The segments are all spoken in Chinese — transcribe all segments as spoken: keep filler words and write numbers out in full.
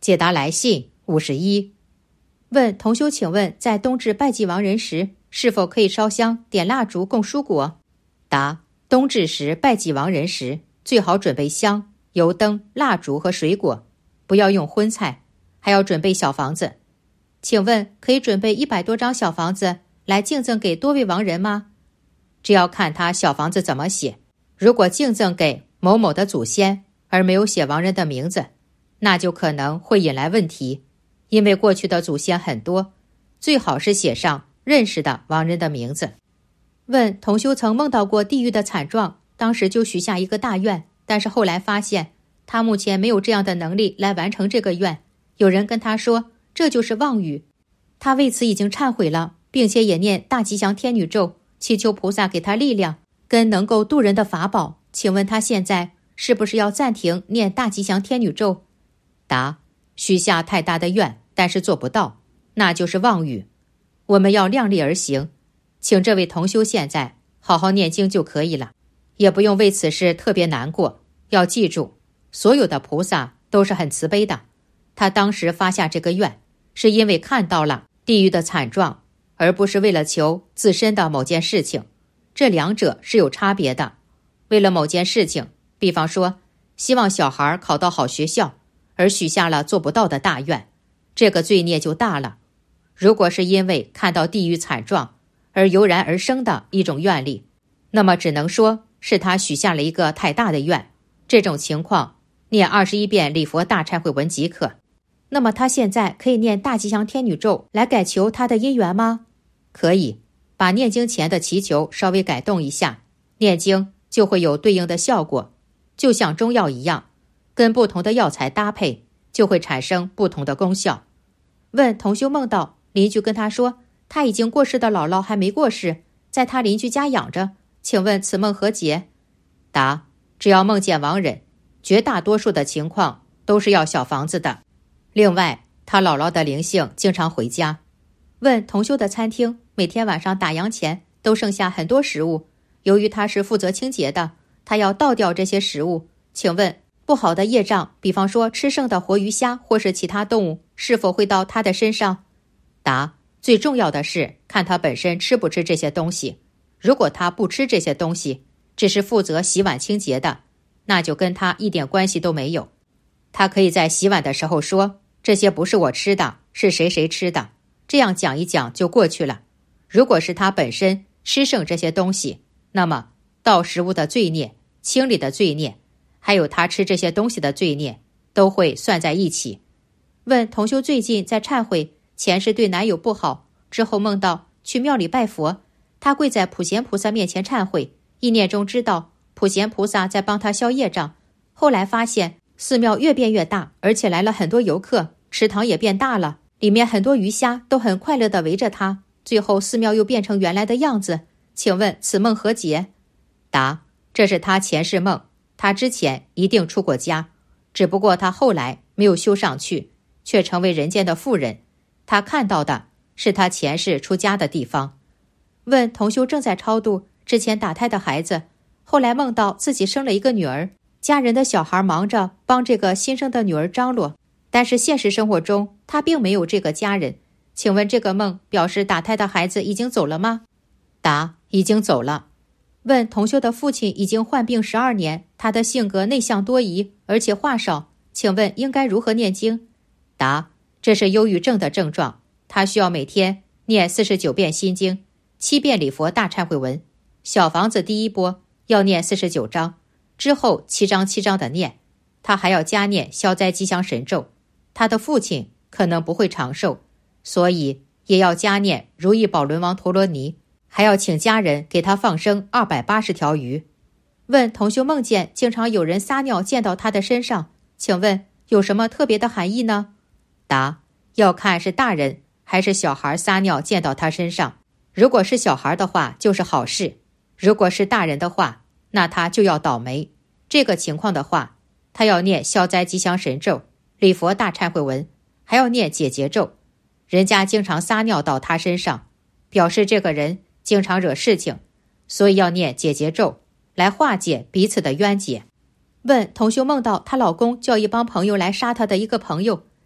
解答来信五十一。问同修，请问在冬至拜祭亡人时，是否可以烧香、点蜡烛供蔬果？答：冬至时拜祭亡人时，最好准备香、油灯、蜡烛和水果，不要用荤菜，还要准备小房子。请问可以准备一百多张小房子来敬赠给多位亡人吗？这要看他小房子怎么写。如果敬赠给某某的祖先，而没有写亡人的名字，那就可能会引来问题，因为过去的祖先很多，最好是写上认识的亡人的名字。问同修曾梦到过地狱的惨状，当时就许下一个大愿，但是后来发现他目前没有这样的能力来完成这个愿。有人跟他说这就是妄语，他为此已经忏悔了，并且也念大吉祥天女咒，祈求菩萨给他力量跟能够渡人的法宝。请问他现在是不是要暂停念大吉祥天女咒？答：许下太大的愿，但是做不到，那就是妄语。我们要量力而行，请这位同修现在好好念经就可以了，也不用为此事特别难过。要记住，所有的菩萨都是很慈悲的，他当时发下这个愿，是因为看到了地狱的惨状，而不是为了求自身的某件事情，这两者是有差别的。为了某件事情，比方说希望小孩考到好学校，而许下了做不到的大愿，这个罪孽就大了。如果是因为看到地狱惨状而油然而生的一种愿力，那么只能说是他许下了一个太大的愿，这种情况念二十一遍礼佛大忏悔文即可。那么他现在可以念大吉祥天女咒来改求他的姻缘吗？可以，把念经前的祈求稍微改动一下，念经就会有对应的效果，就像中药一样，跟不同的药材搭配就会产生不同的功效。问同修梦到邻居跟他说，他已经过世的姥姥还没过世，在他邻居家养着，请问此梦何解？答：只要梦见亡人，绝大多数的情况都是要小房子的。另外，他姥姥的灵性经常回家。问同修的餐厅每天晚上打烊前都剩下很多食物，由于他是负责清洁的，他要倒掉这些食物，请问不好的业障，比方说吃剩的活鱼虾或是其他动物，是否会到他的身上？答：最重要的是看他本身吃不吃这些东西。如果他不吃这些东西，只是负责洗碗清洁的，那就跟他一点关系都没有。他可以在洗碗的时候说，这些不是我吃的，是谁谁吃的，这样讲一讲就过去了。如果是他本身吃剩这些东西，那么倒食物的罪孽、清理的罪孽，还有他吃这些东西的罪孽，都会算在一起。问同修最近在忏悔，前世对男友不好，之后梦到去庙里拜佛，他跪在普贤菩萨面前忏悔，意念中知道普贤菩萨在帮他消业障。后来发现寺庙越变越大，而且来了很多游客，池塘也变大了，里面很多鱼虾都很快乐地围着他，最后寺庙又变成原来的样子。请问此梦何解？答：这是他前世梦，他之前一定出过家，只不过他后来没有修上去，却成为人间的妇人。他看到的是他前世出家的地方。问同修正在超度之前打胎的孩子，后来梦到自己生了一个女儿，家人的小孩忙着帮这个新生的女儿张罗，但是现实生活中他并没有这个家人。请问这个梦表示打胎的孩子已经走了吗？答：已经走了。问同修的父亲已经患病十二年，他的性格内向多疑，而且话少，请问应该如何念经？答：这是忧郁症的症状，他需要每天念四十九遍心经，七遍礼佛大忏悔文，小房子第一波要念四十九章，之后七章七章的念，他还要加念消灾吉祥神咒。他的父亲可能不会长寿，所以也要加念如意宝轮王陀罗尼，还要请家人给他放生二百八十条鱼。问同修梦见经常有人撒尿溅到他的身上，请问有什么特别的含义呢？答：要看是大人还是小孩撒尿溅到他身上。如果是小孩的话就是好事，如果是大人的话，那他就要倒霉。这个情况的话，他要念消灾吉祥神咒、礼佛大忏悔文，还要念解结咒。人家经常撒尿到他身上，表示这个人经常惹事情，所以要念解结咒来化解彼此的冤结。问同修梦到她老公叫一帮朋友来杀她的一个朋友，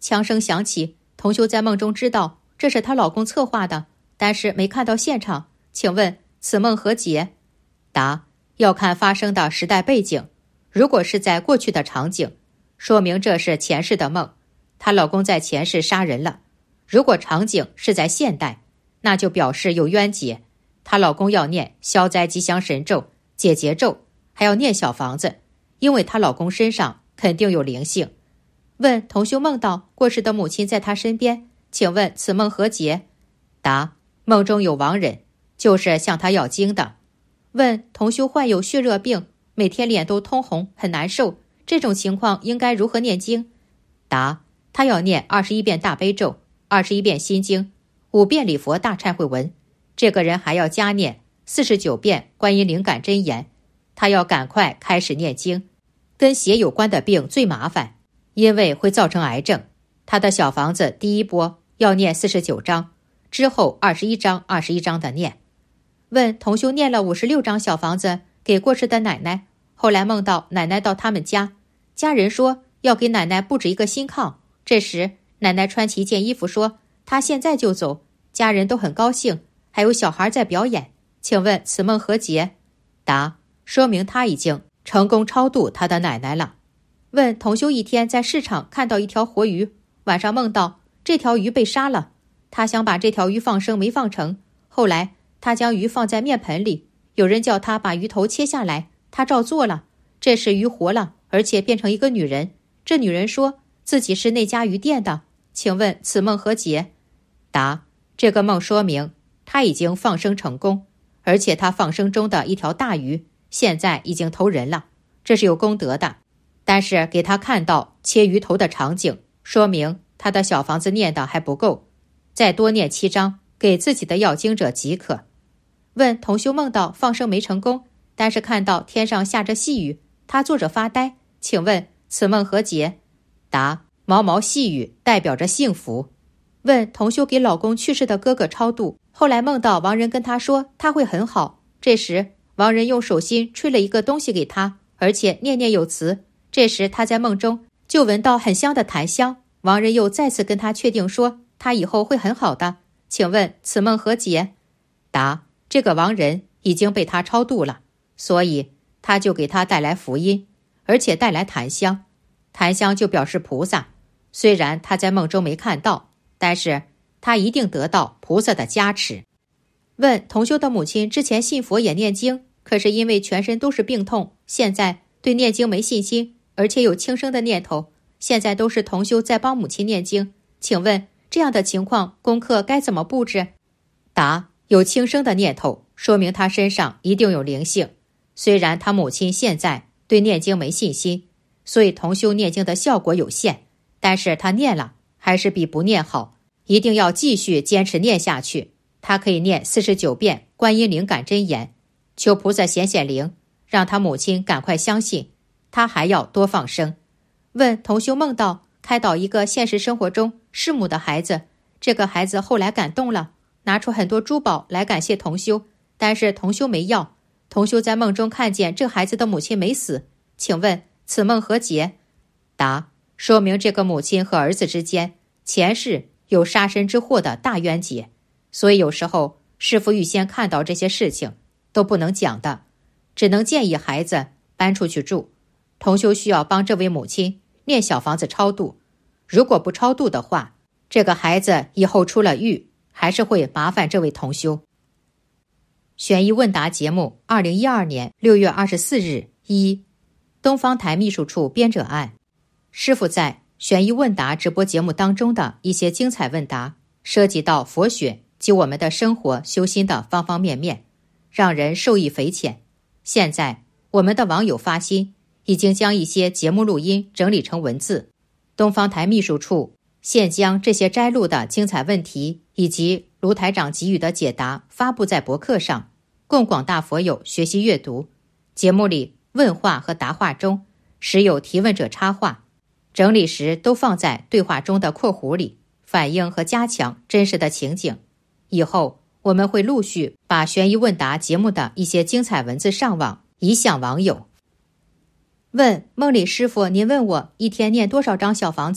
枪声响起，同修在梦中知道这是她老公策划的，但是没看到现场，请问此梦何解？答：要看发生的时代背景，如果是在过去的场景，说明这是前世的梦，她老公在前世杀人了；如果场景是在现代，那就表示有冤结，她老公要念消灾吉祥神咒、解结咒，还要念小房子，因为她老公身上肯定有灵性。问同修梦到过世的母亲在她身边，请问此梦何解？答：梦中有亡人，就是向她要经的。问同修患有血热病，每天脸都通红，很难受，这种情况应该如何念经？答：他要念二十一遍大悲咒，二十一遍心经，五遍礼佛大忏悔文，这个人还要加念四十九遍观音灵感真言。他要赶快开始念经。跟血有关的病最麻烦，因为会造成癌症。他的小房子第一波要念四十九章，之后二十一章二十一章的念。问同修念了五十六章小房子给过世的奶奶，后来梦到奶奶到他们家，家人说要给奶奶布置一个新炕，这时奶奶穿起一件衣服说她现在就走，家人都很高兴，还有小孩在表演，请问此梦何解？答：说明他已经成功超度他的奶奶了。问同修一天在市场看到一条活鱼，晚上梦到这条鱼被杀了，他想把这条鱼放生没放成，后来他将鱼放在面盆里，有人叫他把鱼头切下来，他照做了，这时鱼活了，而且变成一个女人，这女人说自己是那家鱼店的，请问此梦何解？答：这个梦说明他已经放生成功，而且他放生中的一条大鱼现在已经投人了，这是有功德的。但是给他看到切鱼头的场景，说明他的小房子念的还不够，再多念七章给自己的要经者即可。问同修梦到放生没成功，但是看到天上下着细雨，他坐着发呆，请问此梦何解？答：毛毛细雨代表着幸福。问同修给老公去世的哥哥超度，后来梦到亡人跟他说他会很好，这时亡人用手心吹了一个东西给他，而且念念有词，这时他在梦中就闻到很香的檀香，亡人又再次跟他确定说他以后会很好的，请问此梦何解？答：这个亡人已经被他超度了，所以他就给他带来福音，而且带来檀香，檀香就表示菩萨，虽然他在梦中没看到，但是他一定得到菩萨的加持。问同修的母亲之前信佛也念经，可是因为全身都是病痛，现在对念经没信心，而且有轻生的念头，现在都是同修在帮母亲念经，请问这样的情况功课该怎么布置？答：有轻生的念头，说明他身上一定有灵性，虽然他母亲现在对念经没信心，所以同修念经的效果有限，但是他念了还是比不念好，一定要继续坚持念下去。他可以念四十九遍观音灵感真言，求菩萨显显灵，让他母亲赶快相信。他还要多放生。问同修梦到开导一个现实生活中弑母的孩子，这个孩子后来感动了，拿出很多珠宝来感谢同修，但是同修没要。同修在梦中看见这孩子的母亲没死，请问此梦何解？答：说明这个母亲和儿子之间前世有杀身之祸的大冤结，所以有时候师父预先看到这些事情都不能讲的，只能建议孩子搬出去住。同修需要帮这位母亲念小房子超度，如果不超度的话，这个孩子以后出了狱还是会麻烦这位同修。悬疑问答节目二零一二年六月二十四日一，东方台秘书处编者案。师父在悬疑问答直播节目当中的一些精彩问答，涉及到佛学及我们的生活修心的方方面面，让人受益匪浅。现在我们的网友发心，已经将一些节目录音整理成文字，东方台秘书处现将这些摘录的精彩问题以及卢台长给予的解答发布在博客上，供广大佛友学习阅读。节目里问话和答话中时有提问者插话，整理时都放在对话中的括弧里，反映和加强真实的情景。以后我们会陆续把悬疑问答节目的一些精彩文字上网，以享网友。问梦里师傅，您问我一天念多少张小房子，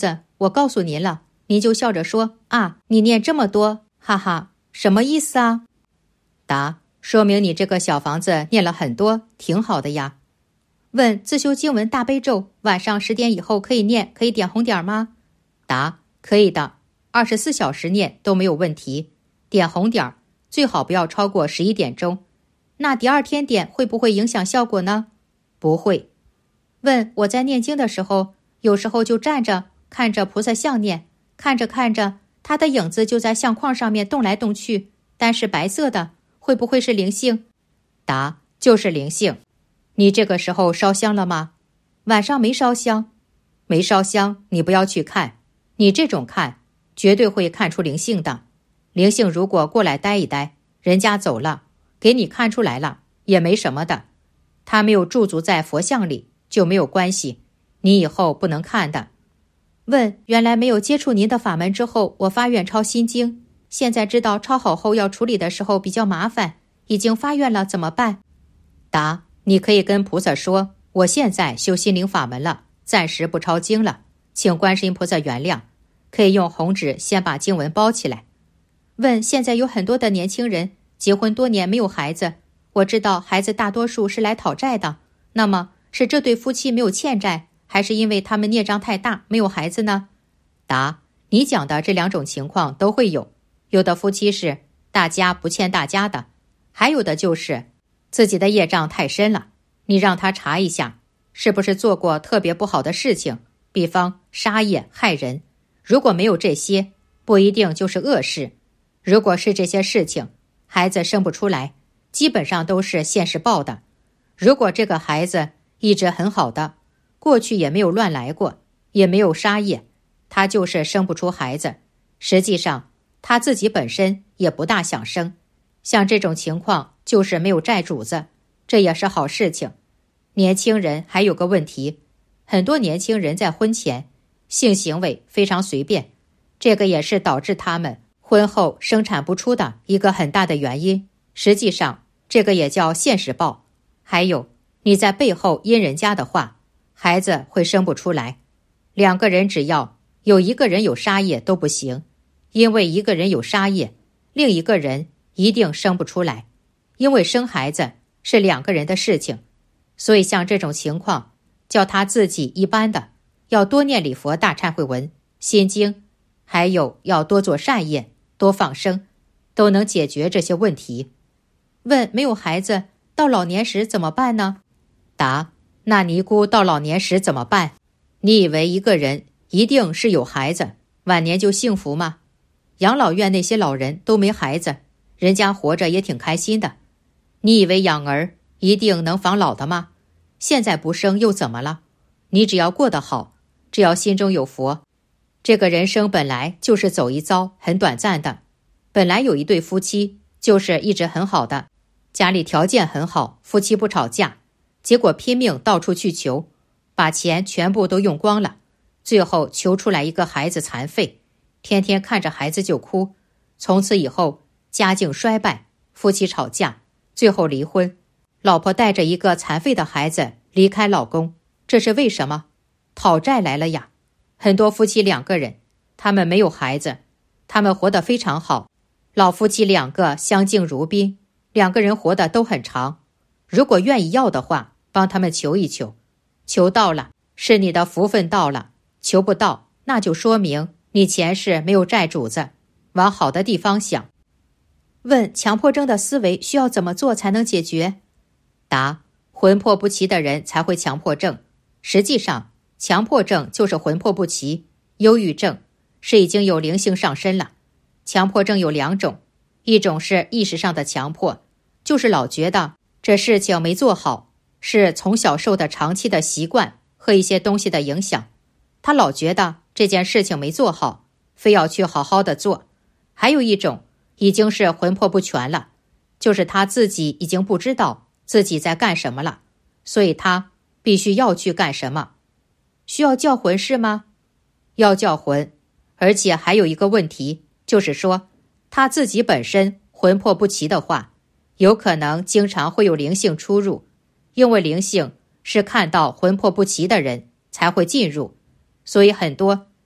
我告诉您了，您就笑着说啊，你念这么多，哈哈，什么意思啊？答：说明你这个小房子念了很多，挺好的呀。问：自修经文大悲咒，晚上十点以后可以念，可以点红点吗？答：可以的，二十四小时念都没有问题。点红点最好不要超过十一点钟。那第二天点会不会影响效果呢？不会。问：我在念经的时候，有时候就站着看着菩萨像念，看着看着，他的影子就在相框上面动来动去，但是白色的，会不会是灵性？答：就是灵性。你这个时候烧香了吗？晚上没烧香。没烧香，你不要去看，你这种看，绝对会看出灵性的。灵性如果过来待一待，人家走了，给你看出来了，也没什么的。他没有驻足在佛像里，就没有关系，你以后不能看的。问：原来没有接触您的法门之后，我发愿抄心经，现在知道抄好后要处理的时候比较麻烦，已经发愿了，怎么办？答：你可以跟菩萨说，我现在修心灵法门了，暂时不抄经了，请观世音菩萨原谅。可以用红纸先把经文包起来。问：现在有很多的年轻人结婚多年没有孩子，我知道孩子大多数是来讨债的，那么是这对夫妻没有欠债，还是因为他们孽障太大没有孩子呢？答：你讲的这两种情况都会有，有的夫妻是大家不欠大家的，还有的就是自己的业障太深了，你让他查一下是不是做过特别不好的事情，比方杀业害人，如果没有这些，不一定就是恶事。如果是这些事情，孩子生不出来，基本上都是现世报的。如果这个孩子一直很好的，过去也没有乱来过，也没有杀业，他就是生不出孩子，实际上他自己本身也不大想生。像这种情况就是没有债主子，这也是好事情。年轻人还有个问题，很多年轻人在婚前性行为非常随便，这个也是导致他们婚后生产不出的一个很大的原因。实际上这个也叫现实报。还有你在背后阴人家的话，孩子会生不出来。两个人只要有一个人有杀业都不行，因为一个人有杀业，另一个人一定生不出来，因为生孩子是两个人的事情。所以像这种情况，叫他自己一般的要多念礼佛大忏悔文、心经，还有要多做善业，多放生，都能解决这些问题。问：没有孩子到老年时怎么办呢？答：那尼姑到老年时怎么办？你以为一个人一定是有孩子晚年就幸福吗？养老院那些老人都没孩子，人家活着也挺开心的。你以为养儿一定能防老的吗？现在不生又怎么了？你只要过得好，只要心中有佛，这个人生本来就是走一遭，很短暂的。本来有一对夫妻就是一直很好的，家里条件很好，夫妻不吵架，结果拼命到处去求，把钱全部都用光了，最后求出来一个孩子残废，天天看着孩子就哭。从此以后家境衰败，夫妻吵架，最后离婚，老婆带着一个残废的孩子离开老公。这是为什么？讨债来了呀。很多夫妻两个人，他们没有孩子，他们活得非常好，老夫妻两个相敬如宾，两个人活得都很长。如果愿意要的话，帮他们求一求，求到了是你的福分到了，求不到那就说明你前世没有债主子，往好的地方想。问：强迫症的思维需要怎么做才能解决？答：魂魄不齐的人才会强迫症。实际上强迫症就是魂魄不齐，忧郁症是已经有灵性上身了。强迫症有两种，一种是意识上的强迫，就是老觉得这事情没做好，是从小受的长期的习惯和一些东西的影响，他老觉得这件事情没做好，非要去好好的做。还有一种已经是魂魄不全了，就是他自己已经不知道自己在干什么了，所以他必须要去干什么。需要叫魂是吗？要叫魂，而且还有一个问题，就是说他自己本身魂魄不齐的话，有可能经常会有灵性出入，因为灵性是看到魂魄不齐的人才会进入，所以很多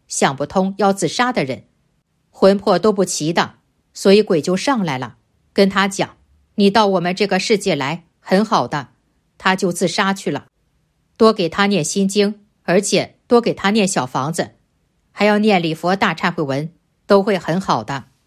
想不通要自杀的人，魂魄都不齐的，所以鬼就上来了，跟他讲，你到我们这个世界来很好的，他就自杀去了。多给他念心经，而且多给他念小房子，还要念礼佛大忏悔文，都会很好的。